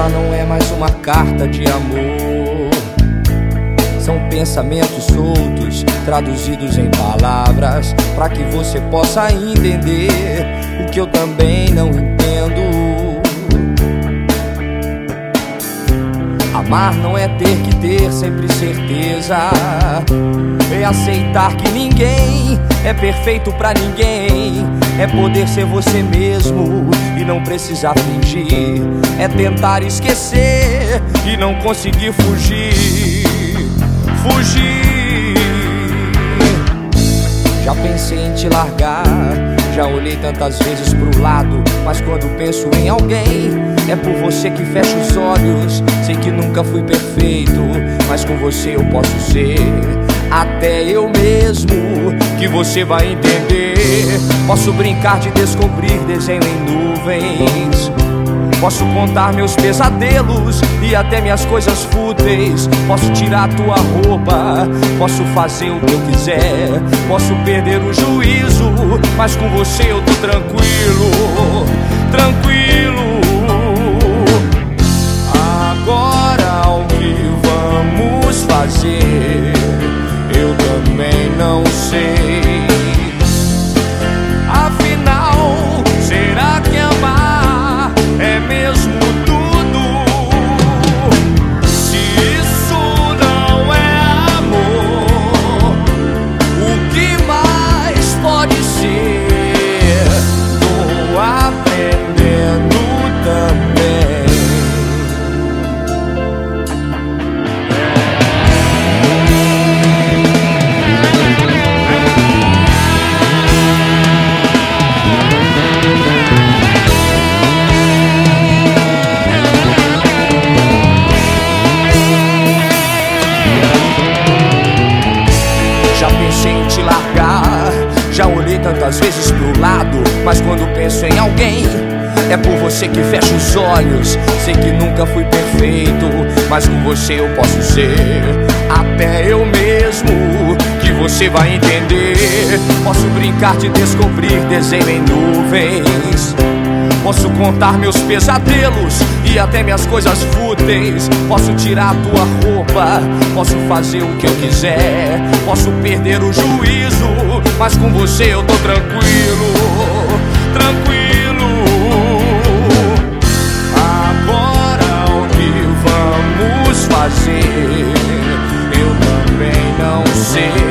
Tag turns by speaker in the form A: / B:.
A: Essa não é mais uma carta de amor. São pensamentos soltos, traduzidos em palavras, pra que você possa entender o que eu também não entendo. Amar não é ter que ter sempre certeza, é aceitar que ninguém é perfeito pra ninguém, é poder ser você mesmo e não precisar fingir, é tentar esquecer e não conseguir fugir. Já pensei em te largar, já olhei tantas vezes pro lado, mas quando penso em alguém, é por você que fecho os olhos. Sei que nunca fui perfeito, mas com você eu posso ser até eu mesmo, que você vai entender. Posso brincar de descobrir desenho em nuvens, posso contar meus pesadelos e até minhas coisas fúteis. Posso tirar tua roupa, posso fazer o que eu quiser, posso perder o juízo, mas com você eu tô tranquilo, tranquilo. Agora o que vamos fazer? Eu também não sei. Afinal, será que amar é mesmo tudo? Se isso não é amor, o que mais pode ser? Tô aprendendo também. Já pensei em te largar, já olhei tantas vezes pro lado, mas quando penso em alguém, é por você que fecho os olhos. Sei que nunca fui perfeito, mas com você eu posso ser até eu mesmo, que você vai entender. Posso brincar de descobrir desenho em nuvens, posso contar meus pesadelos e até minhas coisas fúteis. Posso tirar tua roupa, posso fazer o que eu quiser, posso perder o juízo, mas com você eu tô tranquilo, tranquilo. Agora o que vamos fazer? Eu também não sei.